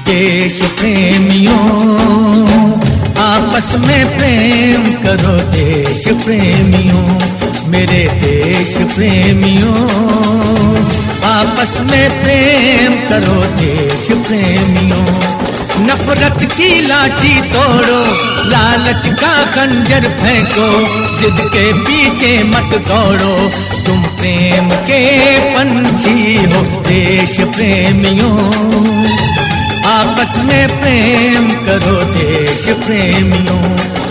देश प्रेमियों, आपस में प्रेम करो देश प्रेमियों, मेरे देश प्रेमियों, आपस में प्रेम करो देश प्रेमियों। नफरत की लाठी तोड़ो, लालच का खंजर फेंको, जिद के पीछे मत दौड़ो, तुम प्रेम के पंछी हो देश प्रेमियों, आपस में प्रेम करो देश प्रेमियों।